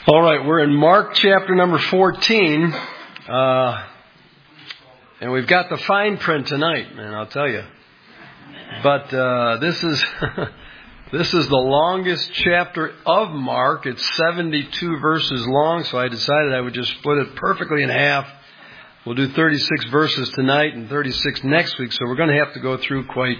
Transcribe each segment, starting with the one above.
All right, we're in Mark chapter number 14, and we've got the fine print tonight, man, I'll tell you. But this is this is the longest chapter of Mark. It's 72 verses long, so I decided I would just split it perfectly in half. We'll do 36 verses tonight and 36 next week, so we're going to have to go through quite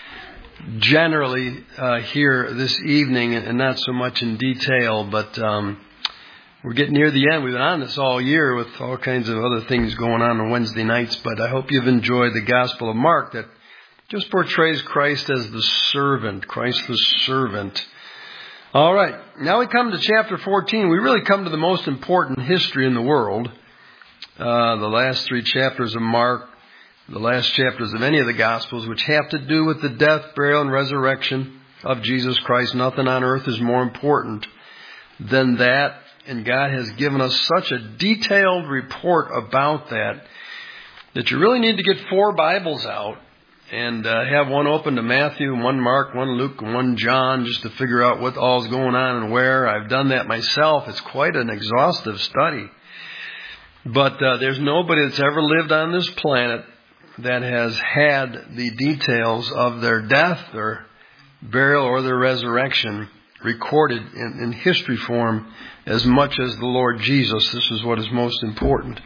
generally here this evening and not so much in detail, but we're getting near the end. We've been on this all year with all kinds of other things going on Wednesday nights, but I hope you've enjoyed the Gospel of Mark that just portrays Christ as the servant, Christ the servant. All right, now we come to chapter 14. We really come to the most important history in the world. The last three chapters of Mark, the last chapters of any of the Gospels, which have to do with the death, burial, and resurrection of Jesus Christ. Nothing on earth is more important than that. And God has given us such a detailed report about that you really need to get 4 Bibles out and have one open to Matthew, one Mark, one Luke, and one John, just to figure out what all's going on and where. I've done that myself. It's quite an exhaustive study. But there's nobody that's ever lived on this planet that has had the details of their death, their burial, or their resurrection recorded in history form as much as the Lord Jesus. This is what is most important.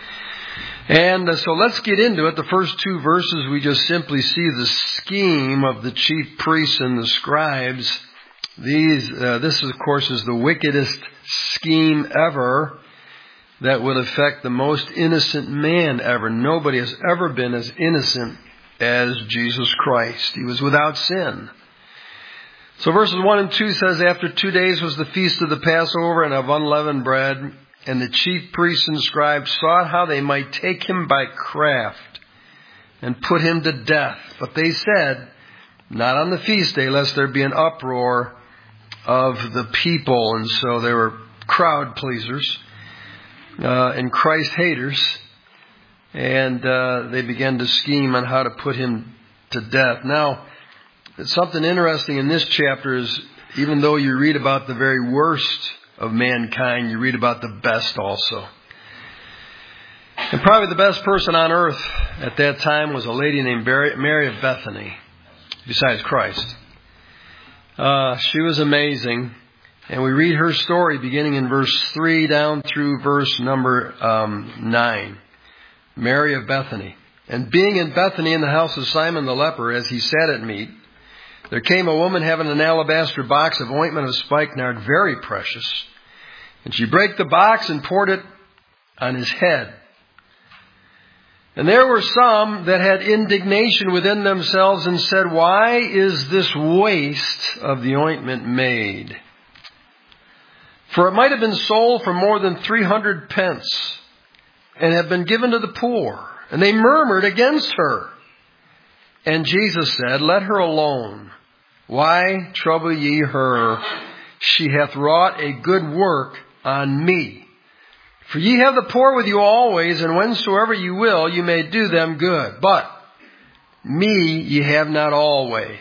And so let's get into it. The first 2 verses, we just simply see the scheme of the chief priests and the scribes. This, of course, is the wickedest scheme ever that would affect the most innocent man ever. Nobody has ever been as innocent as Jesus Christ. He was without sin. So verses 1 and 2 says, after 2 days was the feast of the Passover and of unleavened bread, and the chief priests and scribes sought how they might take him by craft and put him to death. But they said, not on the feast day, lest there be an uproar of the people. And so they were crowd pleasers and Christ haters. And they began to scheme on how to put him to death. Now, something interesting in this chapter is, even though you read about the very worst of mankind, you read about the best also. And probably the best person on earth at that time was a lady named Mary of Bethany, besides Christ. She was amazing. And we read her story beginning in verse 3 down through verse number 9. Mary of Bethany. And being in Bethany in the house of Simon the leper, as he sat at meat, there came a woman having an alabaster box of ointment of spikenard, very precious. And she brake the box and poured it on his head. And there were some that had indignation within themselves and said, why is this waste of the ointment made? For it might have been sold for more than 300 pence and have been given to the poor. And they murmured against her. And Jesus said, let her alone. Why trouble ye her? She hath wrought a good work on me. For ye have the poor with you always, and whensoever you will, you may do them good. But me ye have not always.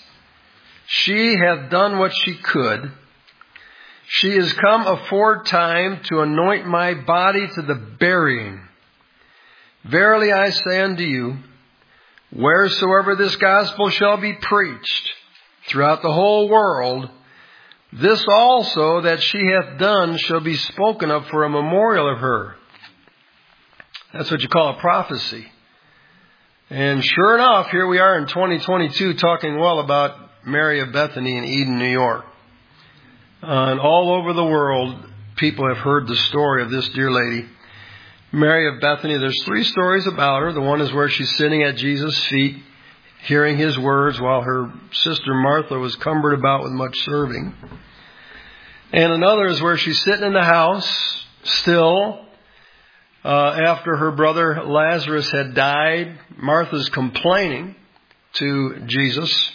She hath done what she could. She is come aforetime to anoint my body to the burying. Verily I say unto you, wheresoever this gospel shall be preached throughout the whole world, this also that she hath done shall be spoken of for a memorial of her. That's what you call a prophecy. And sure enough, here we are in 2022 talking well about Mary of Bethany in Eden, New York. And all over the world, people have heard the story of this dear lady, Mary of Bethany. There's 3 stories about her. The one is where she's sitting at Jesus' feet, hearing his words while her sister Martha was cumbered about with much serving. And another is where she's sitting in the house still after her brother Lazarus had died. Martha's complaining to Jesus.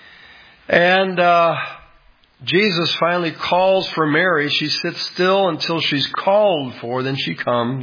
And Jesus finally calls for Mary. She sits still until she's called for. Then she comes.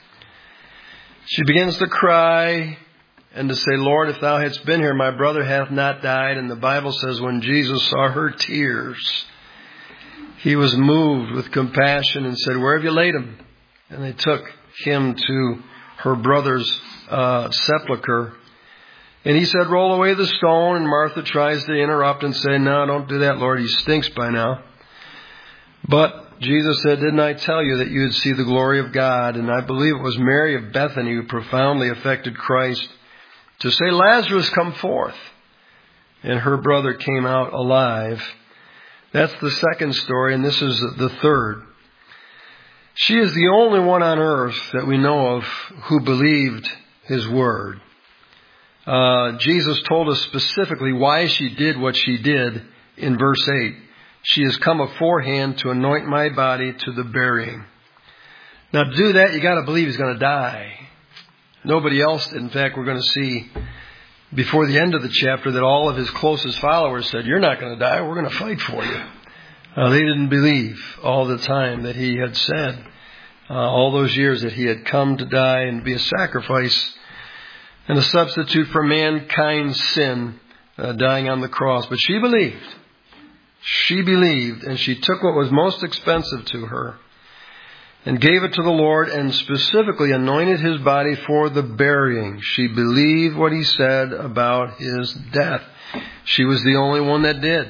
She begins to cry and to say, Lord, if thou hadst been here, my brother hath not died. And the Bible says when Jesus saw her tears, he was moved with compassion and said, "Where have you laid him?" And they took him to her brother's sepulcher. And he said, "Roll away the stone." And Martha tries to interrupt and say, "No, don't do that, Lord. He stinks by now." But Jesus said, "Didn't I tell you that you would see the glory of God?" And I believe it was Mary of Bethany who profoundly affected Christ to say, "Lazarus, come forth." And her brother came out alive. That's the second story, and this is the third. She is the only one on earth that we know of who believed his word. Jesus told us specifically why she did what she did in verse 8. "She has come aforehand to anoint my body to the burying." Now to do that, you got to believe he's going to die. Nobody else did. In fact, we're going to see before the end of the chapter that all of his closest followers said, "You're not going to die. We're going to fight for you." They didn't believe all the time that he had said, all those years that he had come to die and be a sacrifice and a substitute for mankind's sin, dying on the cross. But she believed. She believed, and she took what was most expensive to her and gave it to the Lord and specifically anointed his body for the burying. She believed what he said about his death. She was the only one that did.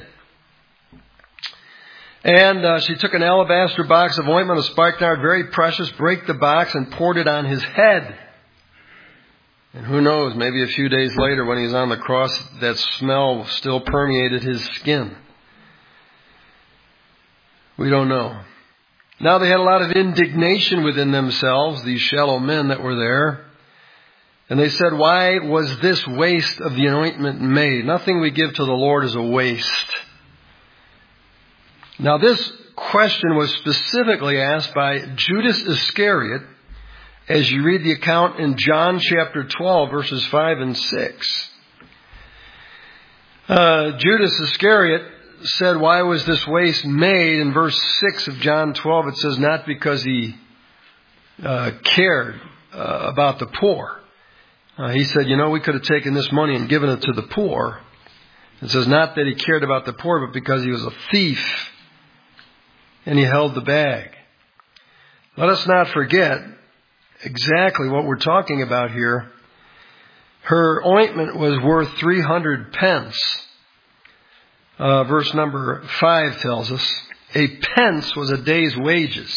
And she took an alabaster box of ointment of spikenard, very precious, brake the box and poured it on his head. And who knows, maybe a few days later when he was on the cross, that smell still permeated his skin. We don't know. Now they had a lot of indignation within themselves, these shallow men that were there. And they said, "Why was this waste of the anointment made?" Nothing we give to the Lord is a waste. Now this question was specifically asked by Judas Iscariot, as you read the account in John chapter 12, verses 5 and 6. Judas Iscariot said, "Why was this waste made?" In verse 6 of John 12, it says, not because he cared about the poor. He said, we could have taken this money and given it to the poor. It says not that he cared about the poor, but because he was a thief and he held the bag. Let us not forget exactly what we're talking about here. Her ointment was worth 300 pence. Verse number 5 tells us a pence was a day's wages.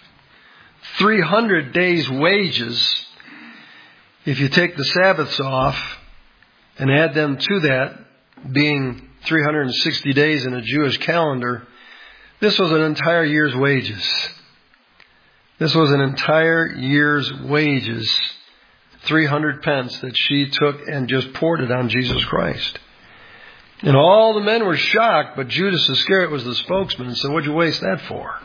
300 days' wages, if you take the Sabbaths off and add them to that, being 360 days in a Jewish calendar, this was an entire year's wages. This was an entire year's wages, 300 pence that she took and just poured it on Jesus Christ. And all the men were shocked, but Judas Iscariot was the spokesman and said, "What'd you waste that for?"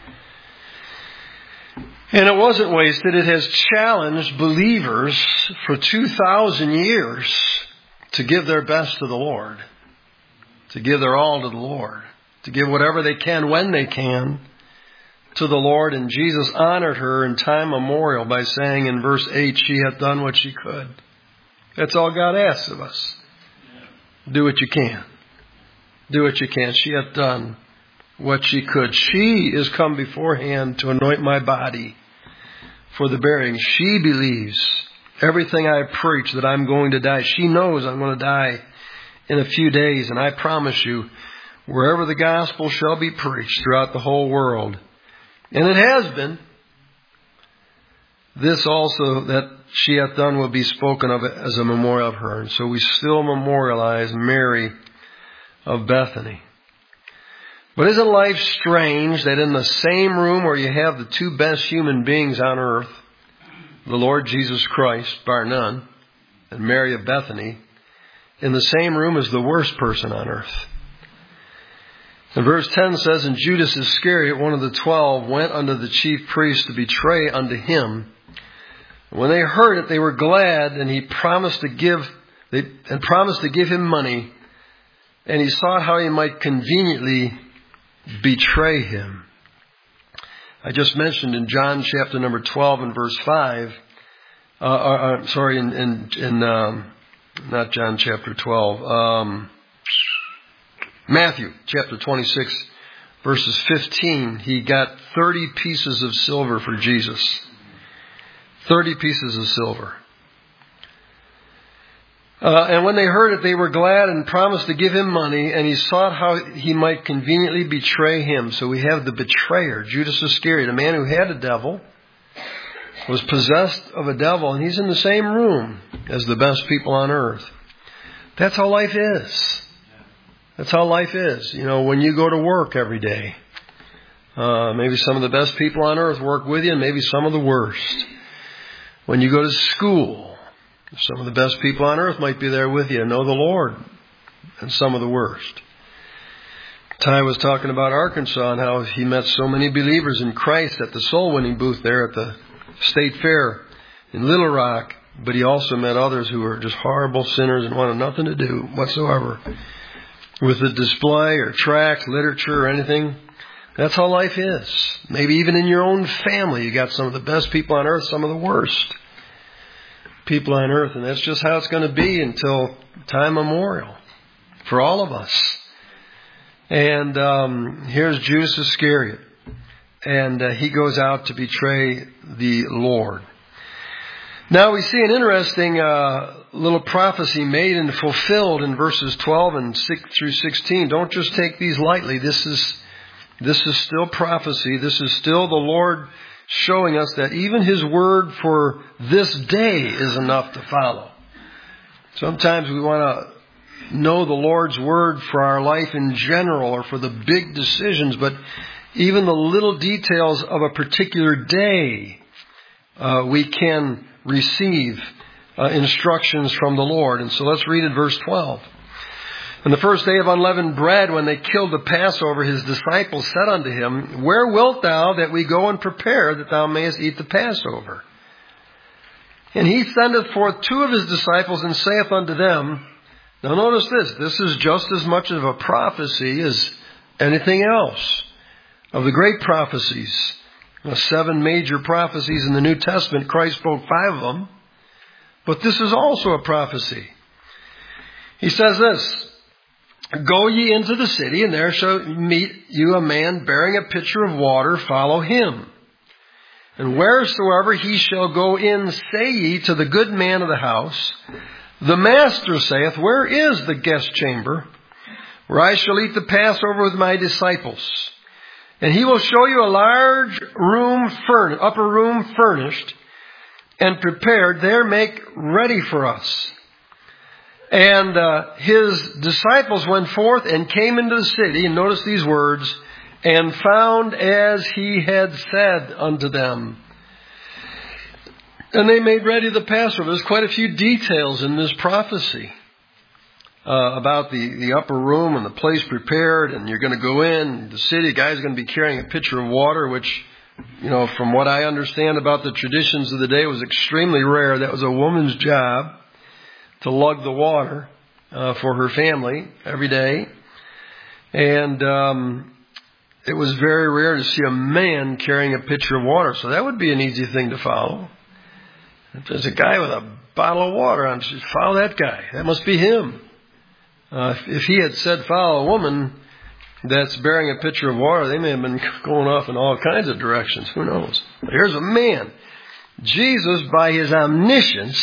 And it wasn't wasted. It has challenged believers for 2,000 years to give their best to the Lord, to give their all to the Lord, to give whatever they can when they can to the Lord. And Jesus honored her in time memorial by saying in verse 8, "She hath done what she could." That's all God asks of us. Do what you can. Do what you can. She hath done what she could. She is come beforehand to anoint my body for the burying. She believes everything I preach that I'm going to die. She knows I'm going to die in a few days. And I promise you, wherever the gospel shall be preached throughout the whole world, and it has been, this also that she hath done will be spoken of as a memorial of her. And so we still memorialize Mary of Bethany. But isn't life strange that in the same room where you have the two best human beings on earth, the Lord Jesus Christ, bar none, and Mary of Bethany, in the same room is the worst person on earth? And verse 10 says, "And Judas Iscariot, one of the 12, went unto the chief priests to betray unto him. When they heard it, they were glad, and he promised to give him money, and he sought how he might conveniently betray him." I just mentioned in John chapter number 12 and verse 5, not John chapter 12, Matthew chapter 26, verses 15, he got 30 pieces of silver for Jesus. 30 pieces of silver. And when they heard it, they were glad and promised to give him money, and he sought how he might conveniently betray him. So we have the betrayer, Judas Iscariot, a man who had a devil, was possessed of a devil, and he's in the same room as the best people on earth. That's how life is. That's how life is. You know, when you go to work every day, maybe some of the best people on earth work with you, and maybe some of the worst. When you go to school, some of the best people on earth might be there with you and know the Lord, and some of the worst. Ty was talking about Arkansas and how he met so many believers in Christ at the soul winning booth there at the State Fair in Little Rock, but he also met others who were just horrible sinners and wanted nothing to do whatsoever with the display or tracts, literature, or anything. That's how life is. Maybe even in your own family, you got some of the best people on earth, some of the worst people on earth, and that's just how it's going to be until time immemorial for all of us. And here's Judas Iscariot, and he goes out to betray the Lord. Now we see an interesting little prophecy made and fulfilled in verses 12 and 6 through 16. Don't just take these lightly. This is still prophecy. This is still the Lord showing us that even His word for this day is enough to follow. Sometimes we want to know the Lord's word for our life in general or for the big decisions, but even the little details of a particular day, we can receive instructions from the Lord. And so let's read it, verse 12. On the first day of unleavened bread, when they killed the Passover, his disciples said unto him, Where wilt thou that we go and prepare that thou mayest eat the Passover? And he sendeth forth 2 of his disciples and saith unto them, now notice this is just as much of a prophecy as anything else. Of the great prophecies, 7 major prophecies in the New Testament, Christ spoke 5 of them. But this is also a prophecy. He says this, Go ye into the city, and there shall meet you a man bearing a pitcher of water. Follow him. And wheresoever he shall go in, say ye to the good man of the house, The Master saith, Where is the guest chamber, where I shall eat the Passover with my disciples? And he will show you a large room, upper room furnished and prepared. There make ready for us. And his disciples went forth and came into the city, and notice these words, and found as he had said unto them. And they made ready the Passover. There's quite a few details in this prophecy about the upper room and the place prepared, and you're going to go in. The city, the guy's going to be carrying a pitcher of water, which, you know, from what I understand about the traditions of the day, was extremely rare. That was a woman's job, to lug the water for her family every day. And it was very rare to see a man carrying a pitcher of water. So that would be an easy thing to follow. If there's a guy with a bottle of water on, just follow that guy. That must be him. If he had said follow a woman that's bearing a pitcher of water, they may have been going off in all kinds of directions. Who knows? But here's a man. Jesus, by his omniscience,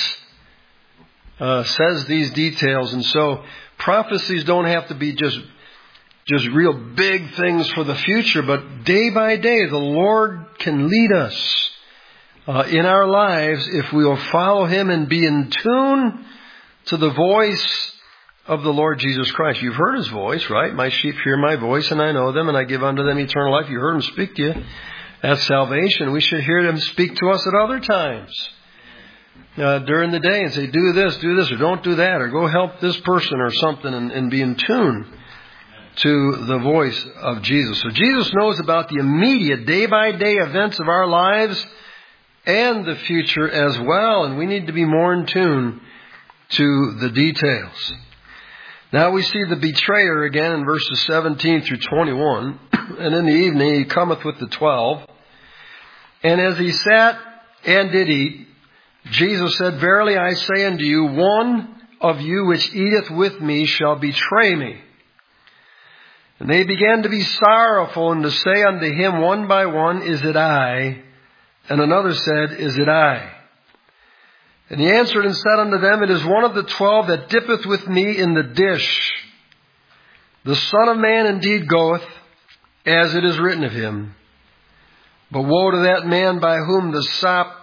says these details. And so prophecies don't have to be just real big things for the future, but day by day the Lord can lead us in our lives if we will follow Him and be in tune to the voice of the Lord Jesus Christ. You've heard His voice, right? My sheep hear my voice, and I know them, and I give unto them eternal life. You heard Him speak to you. That's salvation. We should hear Him speak to us at other times during the day and say, do this, or don't do that, or go help this person or something, and be in tune to the voice of Jesus. So Jesus knows about the immediate day-by-day events of our lives and the future as well, and we need to be more in tune to the details. Now we see the betrayer again in verses 17 through 21. And in the evening he cometh with the 12. And as he sat and did eat, Jesus said, Verily I say unto you, one of you which eateth with me shall betray me. And they began to be sorrowful and to say unto him one by one, Is it I? And another said, Is it I? And he answered and said unto them, It is one of the 12 that dippeth with me in the dish. The Son of Man indeed goeth, as it is written of him. But woe to that man by whom the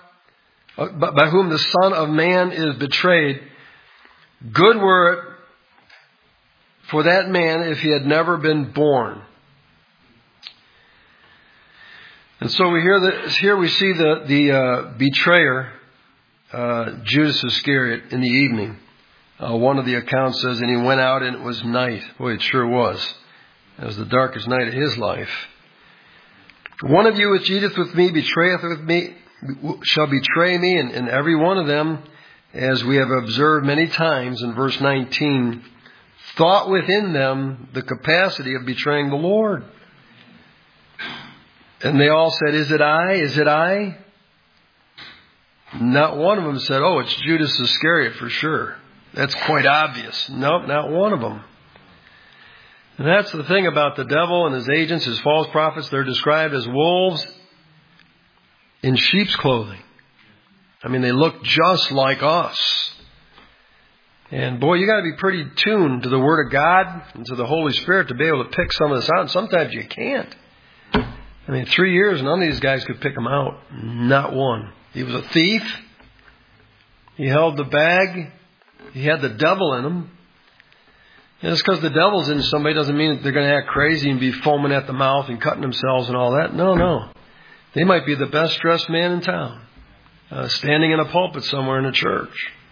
Son of Man is betrayed. Good were it for that man if he had never been born. And so here we see the betrayer, Judas Iscariot, in the evening. One of the accounts says, and he went out and it was night. Boy, it sure was. It was the darkest night of his life. One of you which eateth with me, betrayeth with me, shall betray me. And every one of them, as we have observed many times in verse 19, thought within them the capacity of betraying the Lord. And they all said, Is it I? Is it I? Not one of them said, Oh, it's Judas Iscariot for sure. That's quite obvious. Nope, not one of them. And that's the thing about the devil and his agents, his false prophets. They're described as wolves in sheep's clothing. I mean, they look just like us. And boy, you got to be pretty tuned to the Word of God and to the Holy Spirit to be able to pick some of this out. And sometimes you can't. I mean, 3 years, none of these guys could pick them out. Not one. He was a thief. He held the bag. He had the devil in him. And just because the devil's in somebody doesn't mean that they're going to act crazy and be foaming at the mouth and cutting themselves and all that. No. They might be the best dressed man in town, standing in a pulpit somewhere in a church.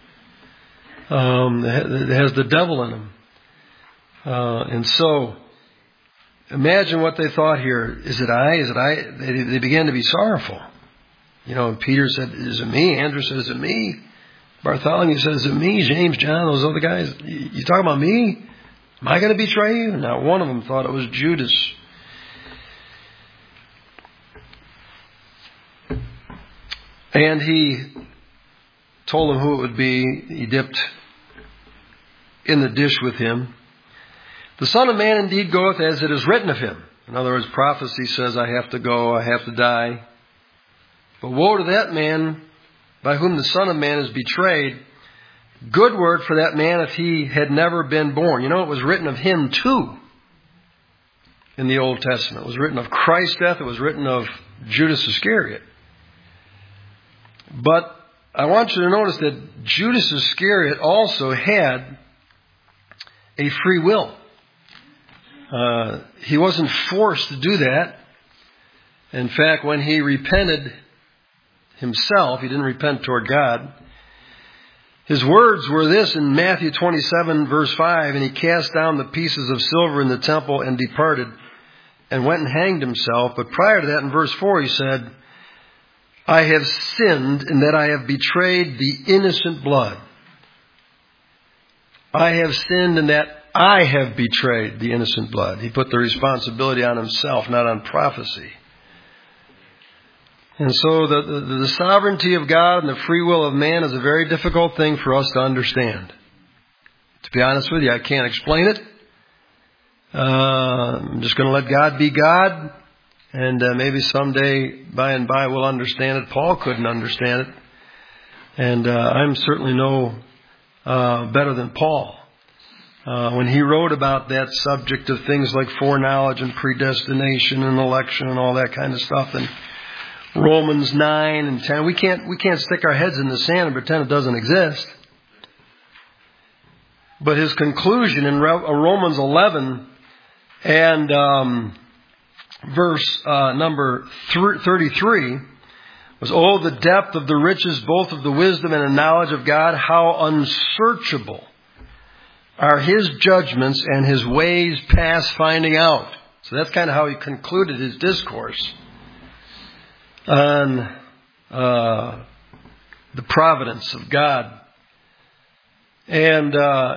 It has the devil in him. And so, imagine what they thought here. Is it I? Is it I? They began to be sorrowful. And Peter said, Is it me? Andrew said, Is it me? Bartholomew said, Is it me? James, John, those other guys. You talking about me? Am I going to betray you? Not one of them thought it was Judas. And he told them who it would be. He dipped in the dish with him. The Son of Man indeed goeth as it is written of him. In other words, prophecy says, I have to go, I have to die. But woe to that man by whom the Son of Man is betrayed. Good word for that man if he had never been born. It was written of him too in the Old Testament. It was written of Christ's death. It was written of Judas Iscariot. But I want you to notice that Judas Iscariot also had a free will. He wasn't forced to do that. In fact, when he repented himself, he didn't repent toward God. His words were this in Matthew 27 verse 5, and he cast down the pieces of silver in the temple and departed and went and hanged himself. But prior to that, in verse 4, he said, I have sinned in that I have betrayed the innocent blood. I have sinned in that I have betrayed the innocent blood. He put the responsibility on himself, not on prophecy. And so the sovereignty of God and the free will of man is a very difficult thing for us to understand. To be honest with you, I can't explain it. I'm just going to let God be God. And maybe someday, by and by, we'll understand it. Paul couldn't understand it. And I'm certainly no better than Paul. When he wrote about that subject of things like foreknowledge and predestination and election and all that kind of stuff, and Romans 9 and 10. We can't stick our heads in the sand and pretend it doesn't exist. But his conclusion in Romans 11 and verse number 33 was, Oh, the depth of the riches, both of the wisdom and the knowledge of God, how unsearchable are his judgments and his ways past finding out. So that's kind of how he concluded his discourse on the providence of God. And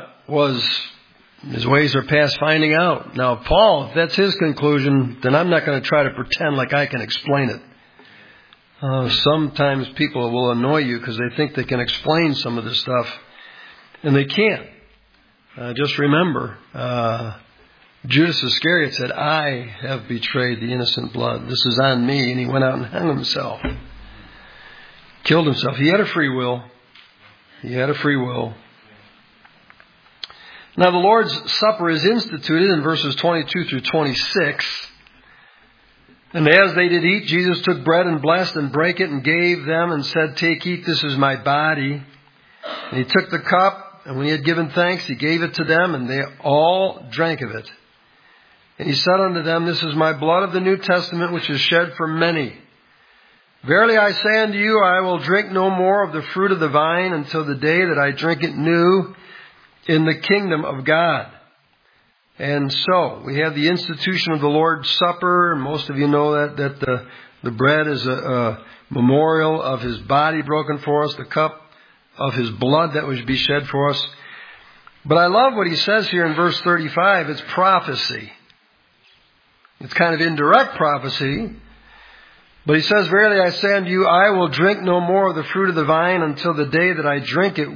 his ways are past finding out. Now, Paul, if that's his conclusion, then I'm not going to try to pretend like I can explain it. Sometimes people will annoy you because they think they can explain some of this stuff, and they can't. Just remember, Judas Iscariot said, I have betrayed the innocent blood. This is on me. And he went out and hung himself. Killed himself. He had a free will. He had a free will. Now the Lord's Supper is instituted in verses 22 through 26. And as they did eat, Jesus took bread and blessed and brake it and gave them and said, Take, eat, this is my body. And he took the cup, and when he had given thanks, he gave it to them, and they all drank of it. And he said unto them, This is my blood of the New Testament, which is shed for many. Verily I say unto you, I will drink no more of the fruit of the vine until the day that I drink it new in the kingdom of God. And so, we have the institution of the Lord's Supper, and most of you know that the bread is a memorial of His body broken for us, the cup of His blood that was be shed for us. But I love what he says here in verse 35. It's prophecy. It's kind of indirect prophecy. But he says, Verily I say unto you, I will drink no more of the fruit of the vine until the day that I drink it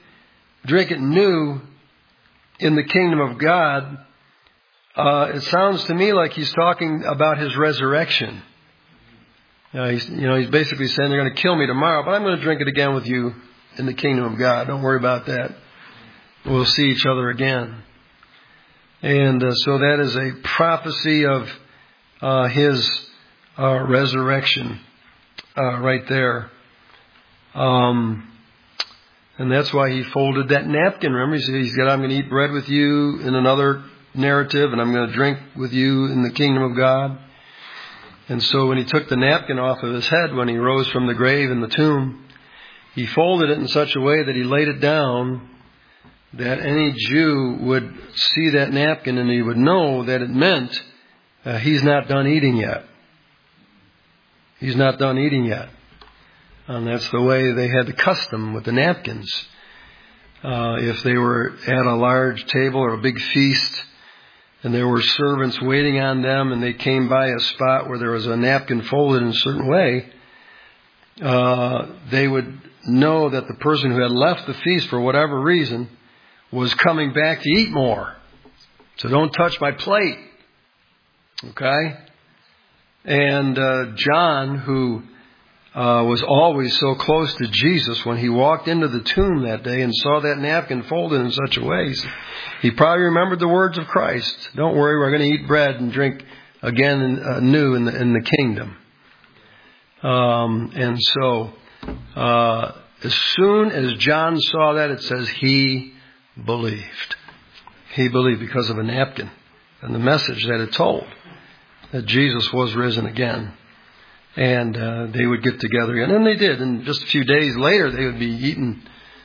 new in the kingdom of God. It sounds to me like he's talking about his resurrection. He's basically saying they're going to kill me tomorrow, but I'm going to drink it again with you in the kingdom of God. Don't worry about that. We'll see each other again. And so that is a prophecy of his resurrection right there. And that's why he folded that napkin. Remember, he said, I'm going to eat bread with you in another narrative, and I'm going to drink with you in the kingdom of God. And so when he took the napkin off of his head when he rose from the grave in the tomb, he folded it in such a way that he laid it down that any Jew would see that napkin and he would know that it meant he's not done eating yet. He's not done eating yet. And that's the way they had the custom with the napkins. If they were at a large table or a big feast and there were servants waiting on them and they came by a spot where there was a napkin folded in a certain way, they would know that the person who had left the feast for whatever reason was coming back to eat more. So don't touch my plate. Okay? And John, who was always so close to Jesus, when he walked into the tomb that day and saw that napkin folded in such a way, he probably remembered the words of Christ. Don't worry, we're going to eat bread and drink again new in the kingdom. And so, as soon as John saw that, it says he believed. He believed because of a napkin and the message that it told, that Jesus was risen again. And they would get together again. And they did. And just a few days later, they would be eating,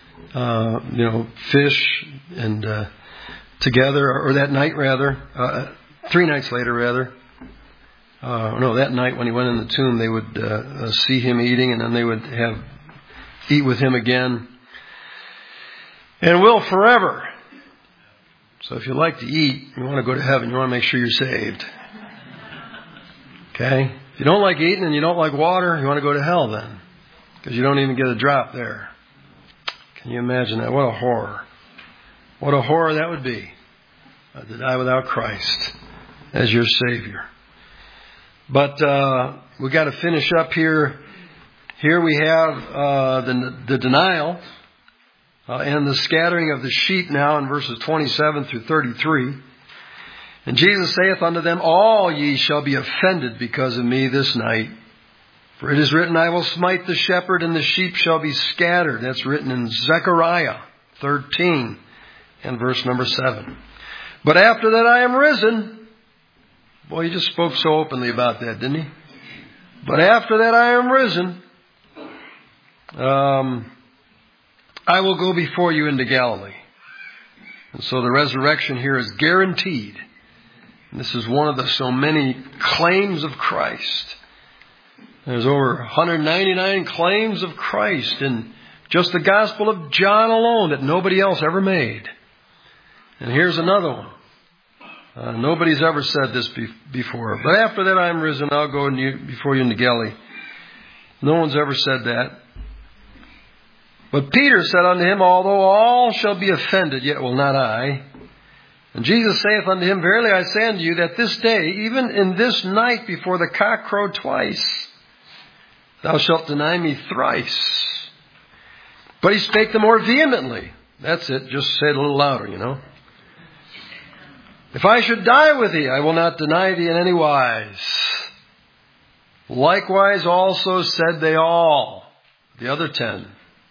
fish and together, or that night rather, 3 nights later rather. That night when he went in the tomb, they would see him eating, and then they would eat with him again. And will forever. So if you like to eat, you want to go to heaven, you want to make sure you're saved. Okay? If you don't like eating and you don't like water, you want to go to hell then. Because you don't even get a drop there. Can you imagine that? What a horror. What a horror that would be. To die without Christ as your Savior. But we got to finish up here. Here we have the denial and the scattering of the sheep now in verses 27 through 33. And Jesus saith unto them, All ye shall be offended because of me this night. For it is written, I will smite the shepherd, and the sheep shall be scattered. That's written in Zechariah 13 and verse number 7. But after that I am risen. Boy, he just spoke so openly about that, didn't he? But after that I am risen, I will go before you into Galilee. And so the resurrection here is guaranteed. This is one of the so many claims of Christ. There's over 199 claims of Christ in just the Gospel of John alone that nobody else ever made. And here's another one. Nobody's ever said this before. But after that I am risen, I'll go before you into Galilee. No one's ever said that. But Peter said unto him, Although all shall be offended, yet will not I. And Jesus saith unto him, Verily I say unto you, that this day, even in this night before the cock crow twice, thou shalt deny me thrice. But he spake the more vehemently. That's it. Just say it a little louder, you know. If I should die with thee, I will not deny thee in any wise. Likewise also said they all, the other 10.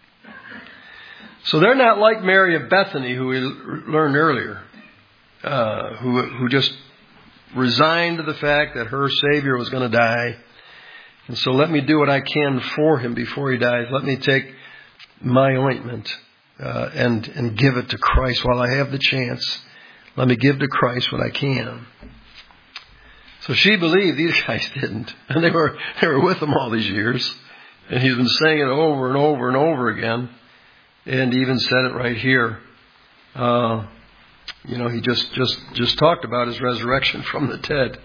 So they're not like Mary of Bethany, who we learned earlier, who just resigned to the fact that her Savior was going to die. And so let me do what I can for him before he dies. Let me take my ointment and give it to Christ while I have the chance. Let me give to Christ what I can. So she believed, these guys didn't. And they were with him all these years. And he's been saying it over and over and over again. And he even said it right here. He just talked about his resurrection from the dead.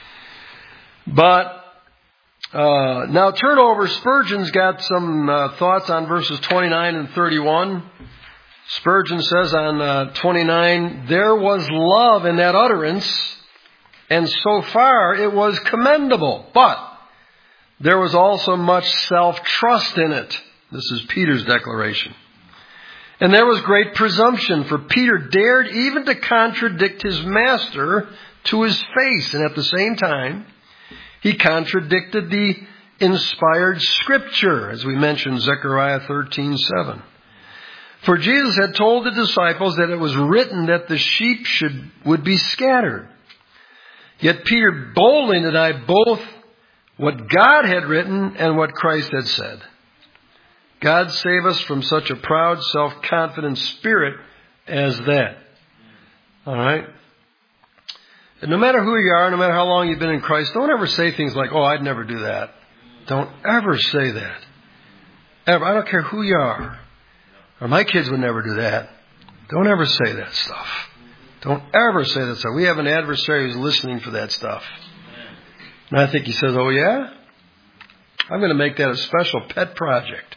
But now turn over. Spurgeon's got some thoughts on verses 29 and 31. Spurgeon says on 29, there was love in that utterance, and so far it was commendable. But there was also much self-trust in it. This is Peter's declaration. And there was great presumption, for Peter dared even to contradict his master to his face. And at the same time, he contradicted the inspired scripture, as we mentioned, Zechariah 13:7. For Jesus had told the disciples that it was written that the sheep would be scattered. Yet Peter boldly denied both what God had written and what Christ had said. God save us from such a proud, self-confident spirit as that. All right? And no matter who you are, no matter how long you've been in Christ, don't ever say things like, oh, I'd never do that. Don't ever say that. Ever. I don't care who you are. Or my kids would never do that. Don't ever say that stuff. Don't ever say that stuff. We have an adversary who's listening for that stuff. And I think he says, oh yeah? I'm going to make that a special pet project.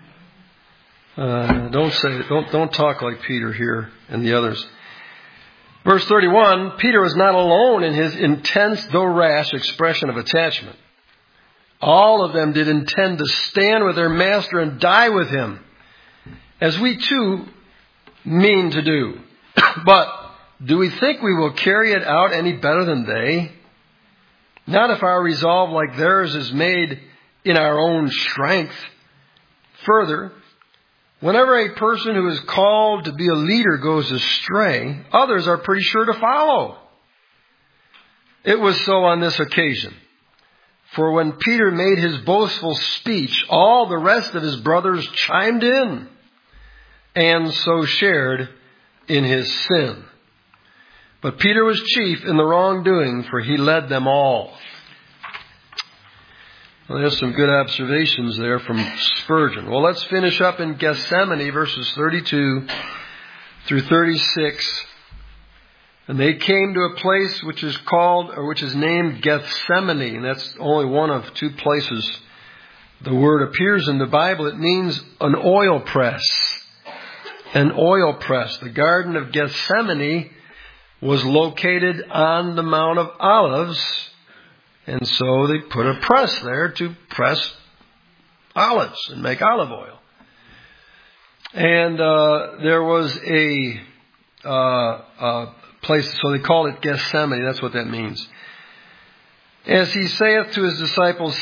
Don't talk like Peter here and the others. Verse 31, Peter was not alone in his intense, though rash, expression of attachment. All of them did intend to stand with their master and die with him, as we too mean to do. But do we think we will carry it out any better than they? Not if our resolve like theirs is made in our own strength. Further, whenever a person who is called to be a leader goes astray, others are pretty sure to follow. It was so on this occasion. For when Peter made his boastful speech, all the rest of his brothers chimed in and so shared in his sin. But Peter was chief in the wrongdoing, for he led them all. Well, there's some good observations there from Spurgeon. Well, let's finish up in Gethsemane, verses 32 through 36. And they came to a place which is named Gethsemane. And that's only one of two places the word appears in the Bible. It means an oil press. An oil press. The Garden of Gethsemane was located on the Mount of Olives. And so they put a press there to press olives and make olive oil. And there was a place, so they call it Gethsemane. That's what that means. As he saith to his disciples,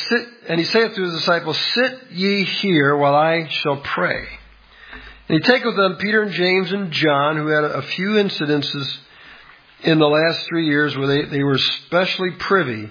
sit ye here while I shall pray. And he take with them Peter and James and John, who had a few incidences in the last 3 years where they were specially privy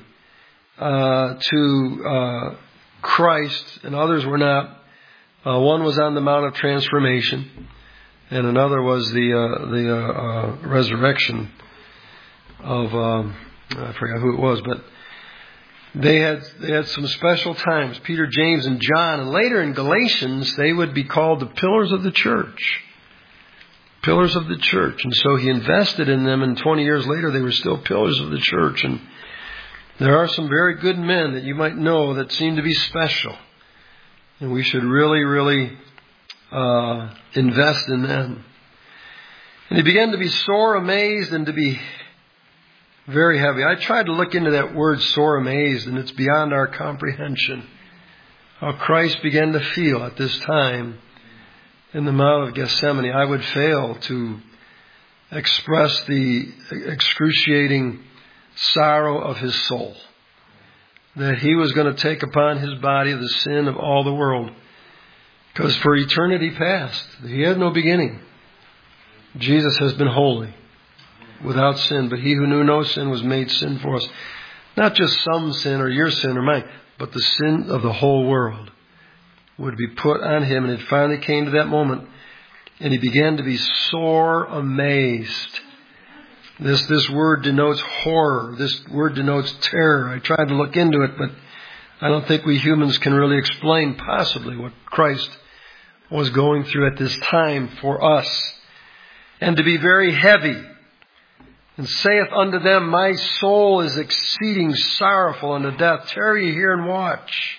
to Christ, and others were not. One was on the Mount of Transformation, and another was the resurrection of I forgot who it was, but they had some special times. Peter, James, and John, and later in Galatians they would be called the pillars of the church. Pillars of the church, and so he invested in them, and 20 years later they were still pillars of the church. And there are some very good men that you might know that seem to be special. And we should really, really invest in them. And he began to be sore amazed and to be very heavy. I tried to look into that word sore amazed, and it's beyond our comprehension. How Christ began to feel at this time in the Mount of Gethsemane. I would fail to express the excruciating sorrow of his soul, that he was going to take upon his body the sin of all the world. Because for eternity past, he had no beginning. Jesus has been holy, without sin, but he who knew no sin was made sin for us. Not just some sin or your sin or mine, but the sin of the whole world would be put on him. And it finally came to that moment, and he began to be sore amazed. This word denotes horror. This word denotes terror. I tried to look into it, but I don't think we humans can really explain possibly what Christ was going through at this time for us. And to be very heavy. And saith unto them, my soul is exceeding sorrowful unto death. Tarry ye here and watch.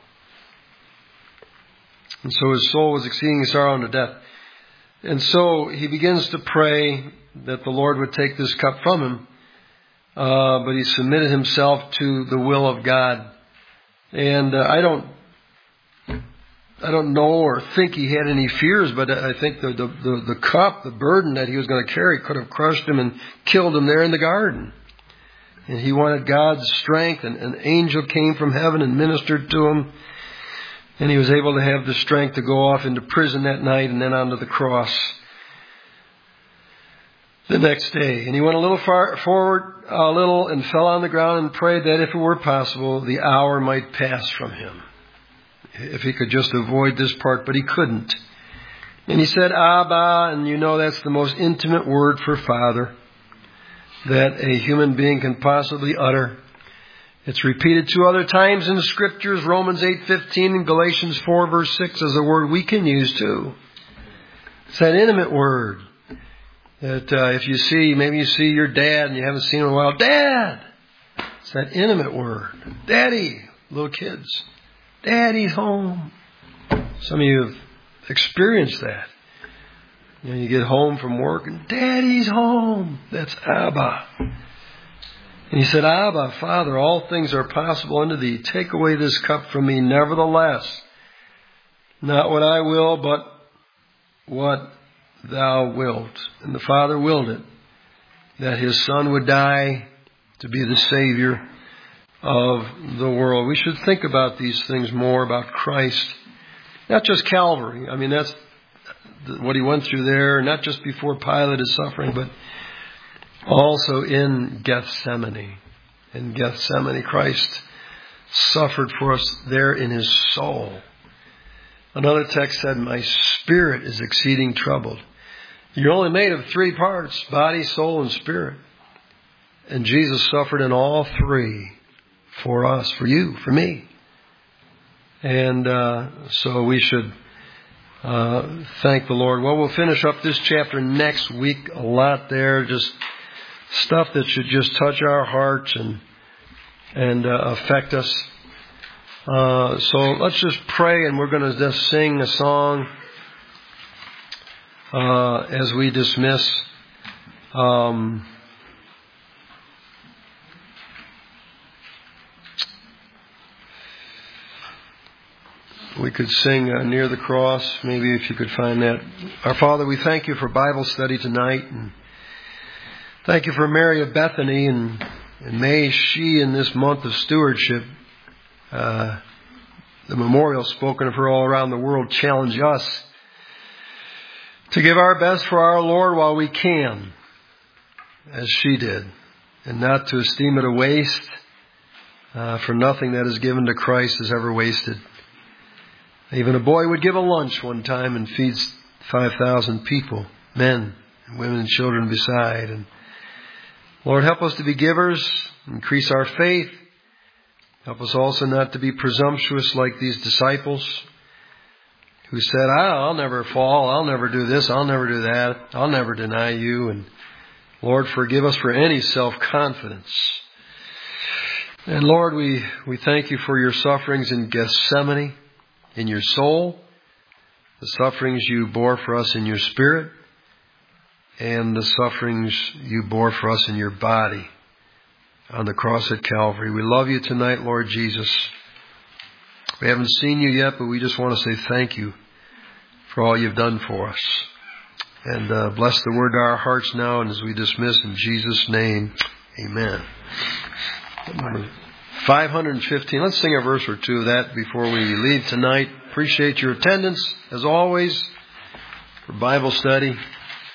And so his soul was exceeding sorrow unto death. And so he begins to pray that the Lord would take this cup from him. But he submitted himself to the will of God. And I don't know or think he had any fears, but I think the cup, the burden that he was going to carry could have crushed him and killed him there in the garden. And he wanted God's strength, and an angel came from heaven and ministered to him. And he was able to have the strength to go off into prison that night and then onto the cross the next day. And he went a little forward and fell on the ground and prayed that if it were possible, the hour might pass from him. If he could just avoid this part, but he couldn't. And he said, Abba, and you know that's the most intimate word for Father that a human being can possibly utter. It's repeated 2 other times in the Scriptures. Romans 8:15 and Galatians 4 verse 6 is a word we can use too. It's that intimate word that if you see, maybe you see your dad and you haven't seen him in a while. Dad! It's that intimate word. Daddy! Little kids. Daddy's home. Some of you have experienced that. You get home from work and Daddy's home. That's Abba. And he said, Abba, Father, all things are possible unto thee. Take away this cup from me. Nevertheless, not what I will, but what thou wilt. And the Father willed it, that his Son would die to be the Savior of the world. We should think about these things more, about Christ. Not just Calvary. I mean, that's what he went through there, not just before Pilate is suffering, but also in Gethsemane. In Gethsemane, Christ suffered for us there in his soul. Another text said, my spirit is exceeding troubled. You're only made of 3 parts, body, soul, and spirit. And Jesus suffered in all 3 for us, for you, for me. And so we should thank the Lord. Well, we'll finish up this chapter next week. A lot there, just stuff that should just touch our hearts and affect us. So let's just pray, and we're going to just sing a song as we dismiss. We could sing Near the Cross, maybe if you could find that. Our Father, we thank you for Bible study tonight, and thank you for Mary of Bethany, and may she in this month of stewardship, the memorial spoken of her all around the world, challenge us to give our best for our Lord while we can, as she did, and not to esteem it a waste, for nothing that is given to Christ is ever wasted. Even a boy would give a lunch one time and feeds 5,000 people, men and women and children beside. And Lord, help us to be givers, increase our faith. Help us also not to be presumptuous like these disciples who said, I'll never fall, I'll never do this, I'll never do that, I'll never deny you. And Lord, forgive us for any self-confidence. And Lord, we thank you for your sufferings in Gethsemane, in your soul, the sufferings you bore for us in your spirit. and the sufferings you bore for us in your body on the cross at Calvary. We love you tonight, Lord Jesus. We haven't seen you yet, but we just want to say thank you for all you've done for us. And bless the word to our hearts now, and as we dismiss in Jesus' name, amen. 515. Let's sing a verse or two of that before we leave tonight. Appreciate your attendance, as always, for Bible study.